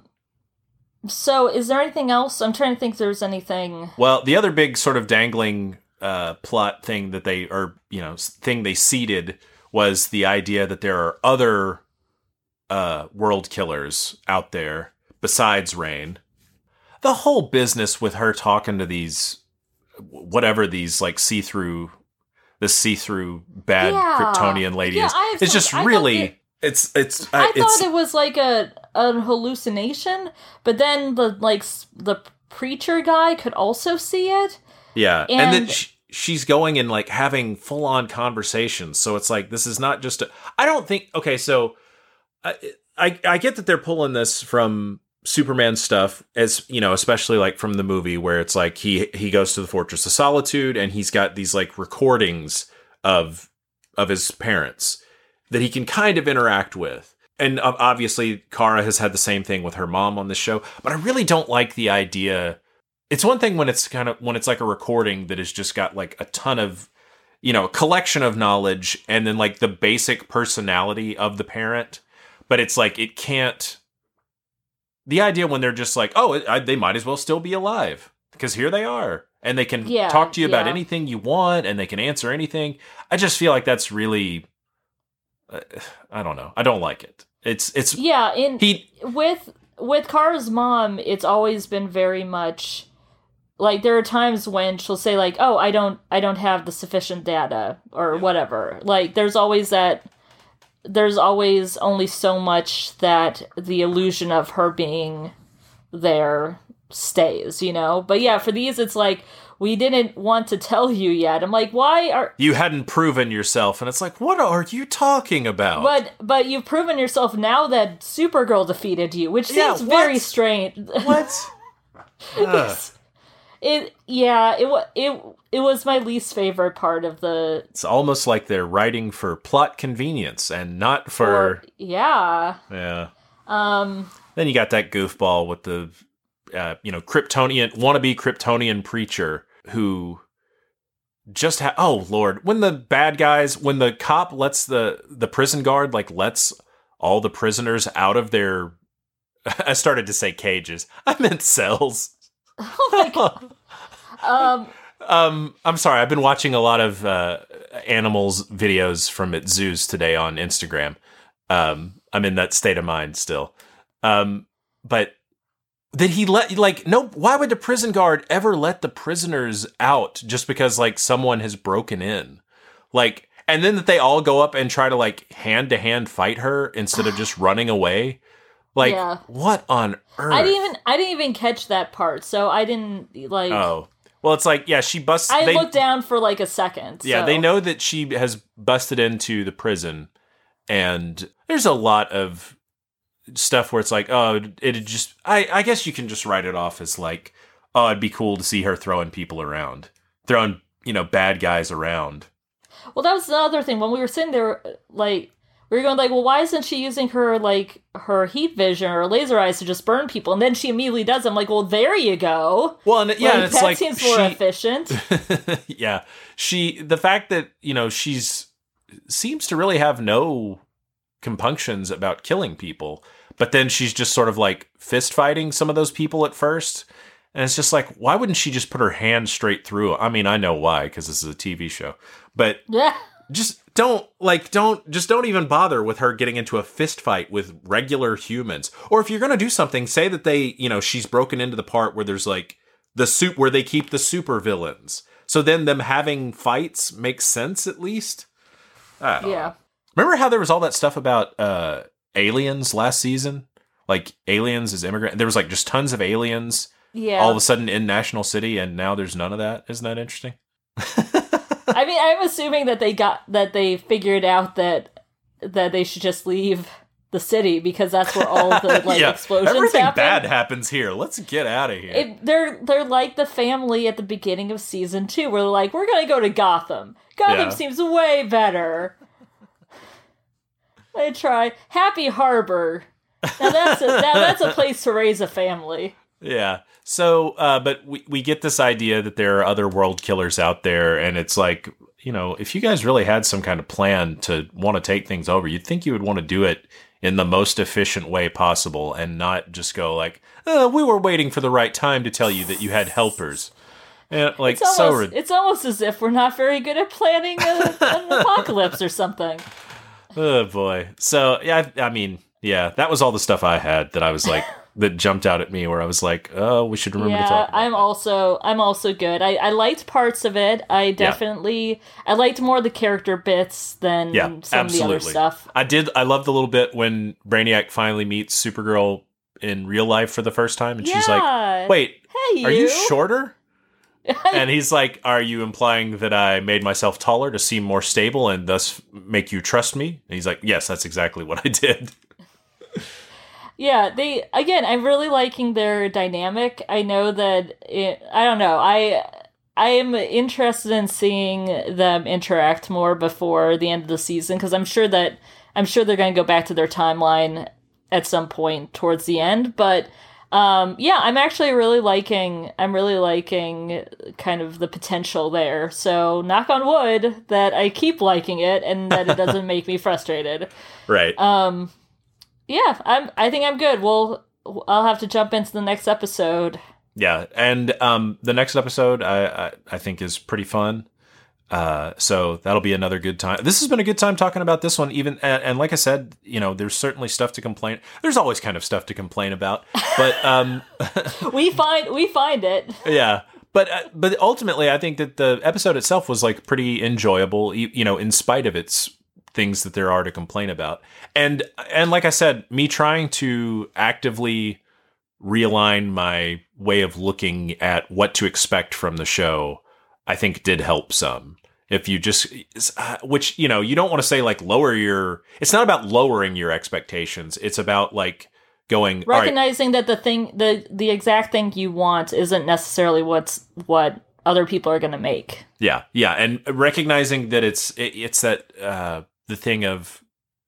so is there anything else? I'm trying to think if there's anything. Well, the other big sort of dangling uh, plot thing that they, or you know, thing they seeded was the idea that there are other uh, world killers out there besides Rain. The whole business with her talking to these, whatever these like see-through, the see-through bad Yeah. Kryptonian lady Yeah, is, I have it's some- just I thought really, that- it's it's I uh, it's thought it was like a an hallucination, but then the like s- the preacher guy could also see it. yeah, and, then and- sh- she's going and like having full-on conversations. So it's like this is not just a. I don't think. Okay, so I I, I get that they're pulling this from Superman stuff, as you know, especially like from the movie where it's like he he goes to the Fortress of Solitude and he's got these like recordings of of his parents that he can kind of interact with. And uh, obviously Kara has had the same thing with her mom on this show, but I really don't like the idea. It's one thing when it's kind of when it's like a recording that has just got like a ton of, you know, a collection of knowledge and then like the basic personality of the parent, but it's like it can't. The idea when they're just like, oh, I, they might as well still be alive because here they are and they can Yeah, talk to you about yeah. anything you want and they can answer anything. I just feel like that's really, uh, I don't know. I don't like it. It's it's Yeah, in he with with Kara's mom, it's always been very much like there are times when she'll say like, "Oh, I don't I don't have the sufficient data," or whatever. Like there's always that there's always only so much that the illusion of her being there stays, you know? But yeah, for these it's like we didn't want to tell you yet. I'm like, "Why are you hadn't proven yourself," and it's like, what are you talking about? But but you've proven yourself now that Supergirl defeated you, which Yeah, seems very what? strange. What? Ugh. It yeah, it was it it was my least favorite part of the It's almost like they're writing for plot convenience and not for or, yeah. yeah. Um Then you got that goofball with the uh, you know Kryptonian wannabe Kryptonian preacher who just ha- oh lord when the bad guys when the cop lets the the prison guard like lets all the prisoners out of their I started to say cages I meant cells. oh my god. Um Um, I'm sorry. I've been watching a lot of uh, animals videos from at zoos today on Instagram. Um, I'm in that state of mind still. Um, but did he let like no? Why would the prison guard ever let the prisoners out just because like someone has broken in? Like, and then that they all go up and try to like hand to hand fight her instead of just running away. Like, Yeah. what on earth? I didn't even I didn't even catch that part, so I didn't like Oh. Well, it's like, yeah, she busts. I they, looked down for like a second. Yeah, so. they know that she has busted into the prison, and there's a lot of stuff where it's like, oh, it'd just. I, I guess you can just write it off as like, oh, it'd be cool to see her throwing people around, throwing you know bad guys around. Well, that was the other thing. When we were sitting there, like, we were going like, well, why isn't she using her, like, her heat vision or laser eyes to just burn people? And then she immediately does. I'm like, well, there you go. Well, and yeah, Like, and it's that like seems more she- efficient. yeah, she. The fact that you know she's seems to really have no compunctions about killing people, but then she's just sort of like fist fighting some of those people at first. And it's just like, why wouldn't she just put her hand straight through? I mean, I know why, because this is a T V show. But Yeah. just don't, like, don't, just don't even bother with her getting into a fist fight with regular humans. Or if you're going to do something, say that they, you know, she's broken into the part where there's, like, the soup where they keep the super villains. So then them having fights makes sense at least. I don't Yeah. know. Remember how there was all that stuff about uh, aliens last season? Like aliens as immigrant. There was like just tons of aliens Yeah. all of a sudden in National City, and now there's none of that. Isn't that interesting? I mean, I'm assuming that they got that they figured out that that they should just leave the city because that's where all the like yeah, explosions everything happen. bad happens here. Let's get out of here. It, they're they're like the family at the beginning of season two, where they're like, we're gonna go to Gotham. Gotham Yeah. seems way better. They try Happy Harbor. Now that's a now that's a place to raise a family. Yeah. So, uh, but we, we get this idea that there are other world killers out there, and it's like, you know, if you guys really had some kind of plan to want to take things over, you'd think you would want to do it in the most efficient way possible and not just go like, oh, we were waiting for the right time to tell you that you had helpers. And like, It's so almost, rid- it's almost as if we're not very good at planning a, an apocalypse or something. oh boy. So, yeah, I, I mean, yeah, that was all the stuff I had that I was like, that jumped out at me where I was like, oh, we should remember Yeah, to talk about I'm that. also I'm also good. I, I liked parts of it. I definitely I liked more of the character bits than Yeah, some absolutely. of the other stuff. I did. I loved the little bit when Brainiac finally meets Supergirl in real life for the first time, and she's like, Yeah. "Wait, Hey, are you you shorter?" And he's like, "Are you implying that I made myself taller to seem more stable and thus make you trust me?" And he's like, "Yes, that's exactly what I did." Yeah, they again. I'm really liking their dynamic. I know that it, I don't know. I I am interested in seeing them interact more before the end of the season because I'm sure that I'm sure they're going to go back to their timeline at some point towards the end. But um, yeah, I'm actually really liking. I'm really liking kind of the potential there. So knock on wood that I keep liking it and that it doesn't make me frustrated. Right. Um. Yeah, I'm. I think I'm good. Well, I'll have to jump into the next episode. Yeah, and um, the next episode I, I I think is pretty fun. Uh, so that'll be another good time. This has been a good time talking about this one. Even and, and like I said, you know, there's certainly stuff to complain. There's always kind of stuff to complain about, but um, we find we find it. yeah. But uh, but ultimately, I think that the episode itself was like pretty enjoyable. You, you know, in spite of its things that there are to complain about. And and like I said, me trying to actively realign my way of looking at what to expect from the show, I think did help some. If you just, uh, which, you know, you don't want to say like lower your, it's not about lowering your expectations. It's about like going, all right, Recognizing that the thing, the the exact thing you want isn't necessarily what's what other people are going to make. yeah, yeah. And recognizing that it's, it, it's that, uh, the thing of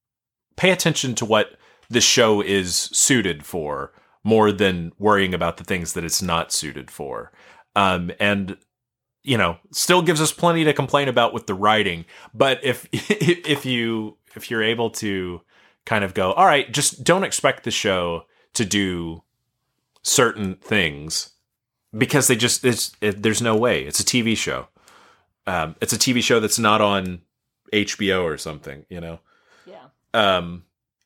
pay attention to what the show is suited for more than worrying about the things that it's not suited for. Um, and, you know, still gives us plenty to complain about with the writing. But if, if you, if you're able to kind of go, all right, just don't expect the show to do certain things because they just, it's, it, there's no way. It's a T V show. Um, it's a T V show that's not on H B O or something, you know? Yeah. Um,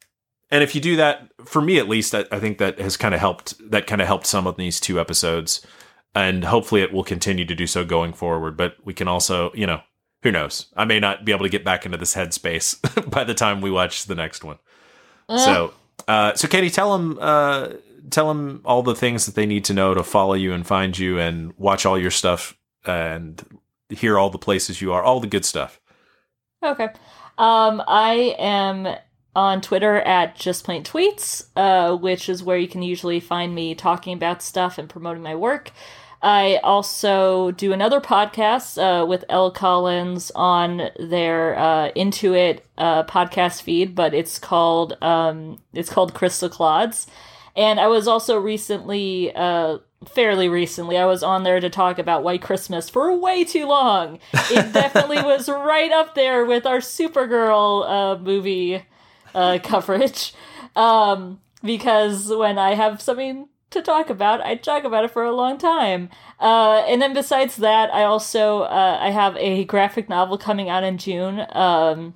and if you do that, for me at least, I, I think that has kind of helped, that kind of helped some of these two episodes. And hopefully it will continue to do so going forward. But we can also, you know, who knows? I may not be able to get back into this headspace by the time we watch the next one. Uh, So, uh, so Katie, tell them, uh, tell them all the things that they need to know to follow you and find you and watch all your stuff and hear all the places you are, all the good stuff. Okay. Um, I am on Twitter at Just Plain Tweets, uh, which is where you can usually find me talking about stuff and promoting my work. I also do another podcast uh, with Elle Collins on their uh, Intuit uh, podcast feed, but it's called um, it's called Crystal Clods. And I was also recently, uh, fairly recently, I was on there to talk about White Christmas for way too long. It definitely was right up there with our Supergirl uh, movie uh, coverage. Um, because when I have something to talk about, I talk about it for a long time. Uh, and then besides that, I also uh, I have a graphic novel coming out in June. Um,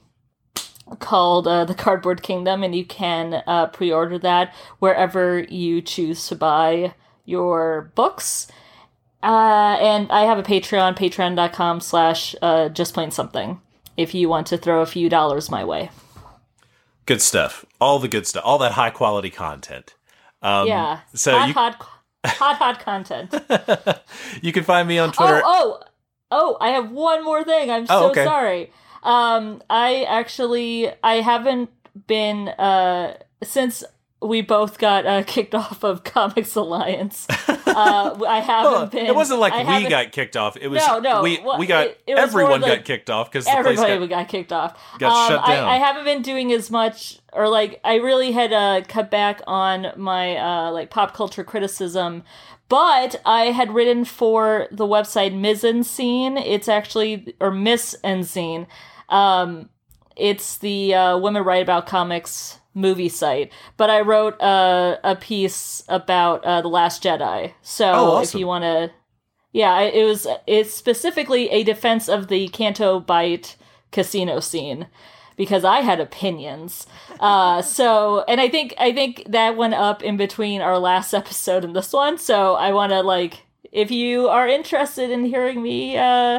called uh, The Cardboard Kingdom, and you can uh, pre-order that wherever you choose to buy your books. Uh, and I have a Patreon, patreon.com slash uh, just plain something, if you want to throw a few dollars my way. Good stuff. All the good stuff. All that high quality content. Um, yeah. So hot, you... hot, hot, hot content. You can find me on Twitter. Oh, oh, oh, I have one more thing. I'm so oh, okay. sorry. Um, I actually, I haven't been, uh, since we both got uh, kicked off of Comics Alliance, uh, I haven't well, been. It wasn't like I we got kicked off. It was, no, no. we, well, we got, it, it was everyone like, got kicked off because the everybody place got, got kicked off. got um, shut down. I, I haven't been doing as much, or like, I really had uh, cut back on my uh, like pop culture criticism. But I had written for the website Mise en Scene. It's actually, or Miss en Scene. Um, it's the uh, Women Write About Comics movie site. But I wrote uh, a piece about uh, The Last Jedi. So oh, awesome. if you want to, yeah, it was. It's specifically a defense of the Canto Bight casino scene, because I had opinions. Uh, so, and I think I think that went up in between our last episode and this one. So I want to, like, if you are interested in hearing me uh,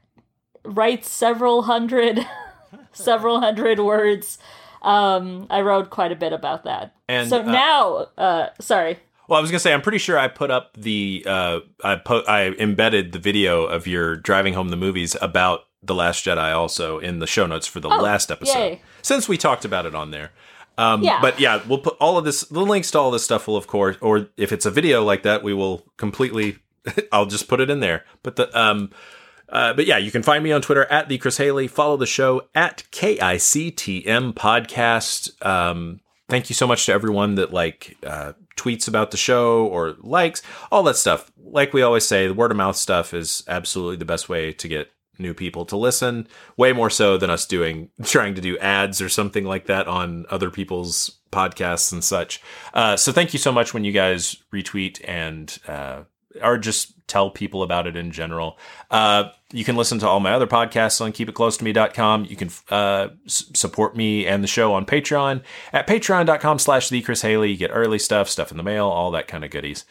write several hundred, several hundred words, um, I wrote quite a bit about that. And so uh, now, uh, sorry. Well, I was gonna say, I'm pretty sure I put up the, uh, I po- I embedded the video of your driving home the movies about The Last Jedi also in the show notes for the oh, last episode, yay. Since we talked about it on there. Um, yeah. But yeah, we'll put all of this, the links to all this stuff will, of course, or if it's a video like that, we will completely, I'll just put it in there. But the, um, uh, but yeah, you can find me on Twitter at the Chris Haley. Follow the show at K I C T M Podcast. Um, thank you so much to everyone that like uh, tweets about the show or likes all that stuff. Like we always say, the word of mouth stuff is absolutely the best way to get new people to listen, way more so than us doing trying to do ads or something like that on other people's podcasts and such. Uh, so thank you so much when you guys retweet and uh, or just tell people about it in general. Uh, you can listen to all my other podcasts on keep it close to me dot com. You can uh, s- support me and the show on Patreon at patreon.com slash the Chris Haley. You get early stuff, stuff in the mail, all that kind of goodies.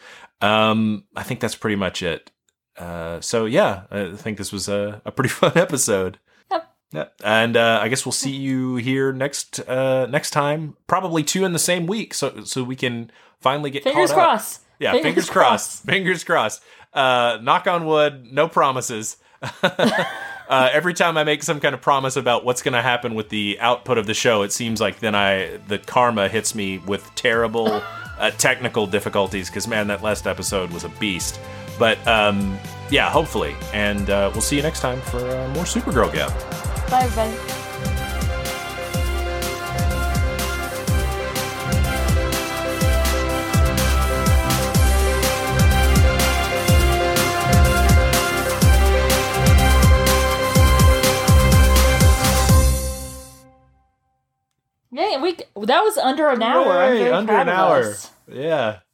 Um, I think that's pretty much it. Uh, so yeah, I think this was a, a pretty fun episode. Yep. Yep. And uh, I guess we'll see you here next uh, next time, probably two in the same week, so so we can finally get fingers caught up. crossed. Yeah, fingers, fingers crossed. crossed. Fingers crossed. Uh, knock on wood. No promises. uh, every time I make some kind of promise about what's going to happen with the output of the show, it seems like then I the karma hits me with terrible uh, technical difficulties. Because man, that last episode was a beast. But um, yeah, hopefully. And uh, we'll see you next time for uh, more Supergirl Gap. Bye, everybody. Yeah, we that was under an hour. I'm Hooray, very under proud an of hour. us. Yeah.